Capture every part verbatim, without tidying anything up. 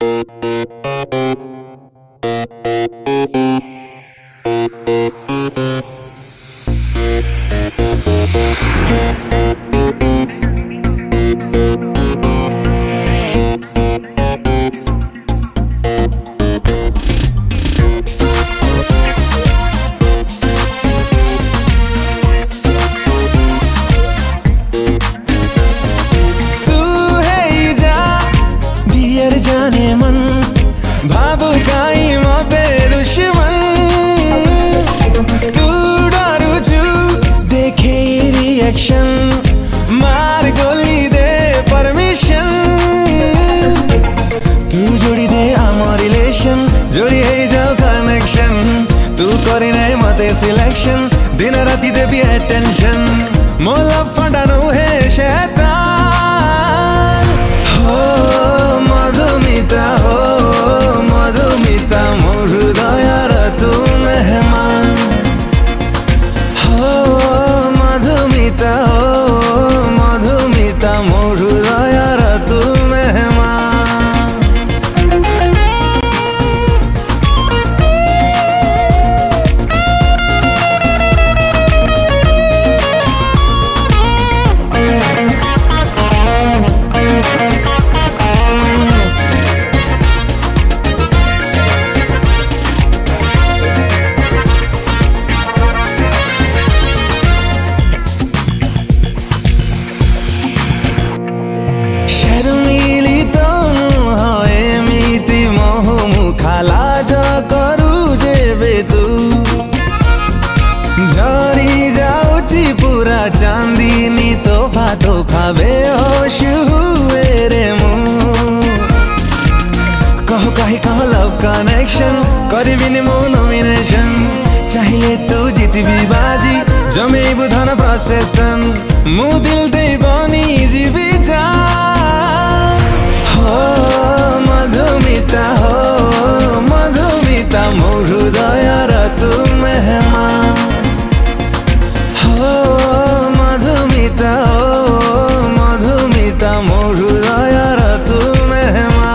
जाने मन भावुकाई म पे दुश्मन तू डरू छु देखे रिएक्शन मार गोली दे परमिशन तू जोड़ी दे आम रिलेशन जोड़ी है जाओ कनेक्शन तू करी नहीं मते सिलेक्शन दिन राति देवी अटेंशन मोला फंडानो है शैतान हो मधुमिता हो मधुमिता मोर हृदयर तू मेहमान हो मधुमिता हो मधुमिता मोर हृदयर तू मेहमान शर्मिली तनु है मीति मोह मुखाला जा करू जेबे तू झरी जाऊची पूरा चांदीनी तोहफा तोहफा बेहोश हुए रे मुँह कहो काहे कहो लव कनेक्शन करीबिनी मो नॉमिनेशन चाहिए तो जीतबी बाजी जमे बुधन प्रोसेसन मु दिल दे बनी जीवी जा हो मधुमिता हो मधुमिता मोर हृदयर तू मेहमान हो मधुमिता हो मधुमिता मोर हृदयर तू मेहमान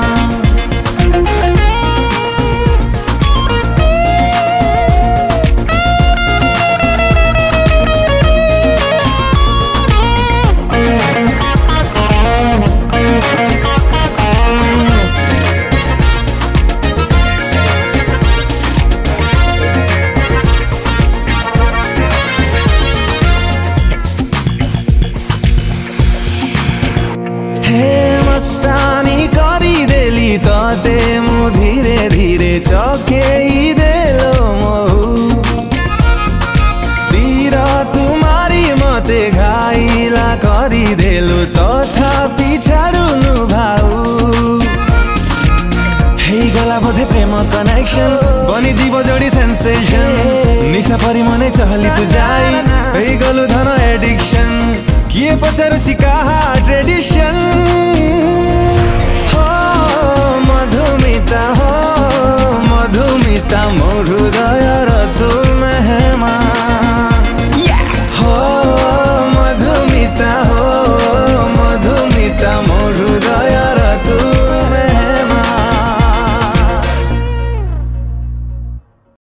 मस्तानी करी देली ताते मु धीरे धीरे चौके देलो महू तीर तुम्हारी मते घाइला करी देलो तथा पिछाडुनु भाऊ हे गला बोधे प्रेम कनेक्शन बनी जीव जोड़ी सेंसेशन निशा परी मने चहली तू जाई हे गलु धन एडिक्शन किए पचारुची कहा ट्रेडिशन हो मधुमिता हो मधुमिता मोर हृदय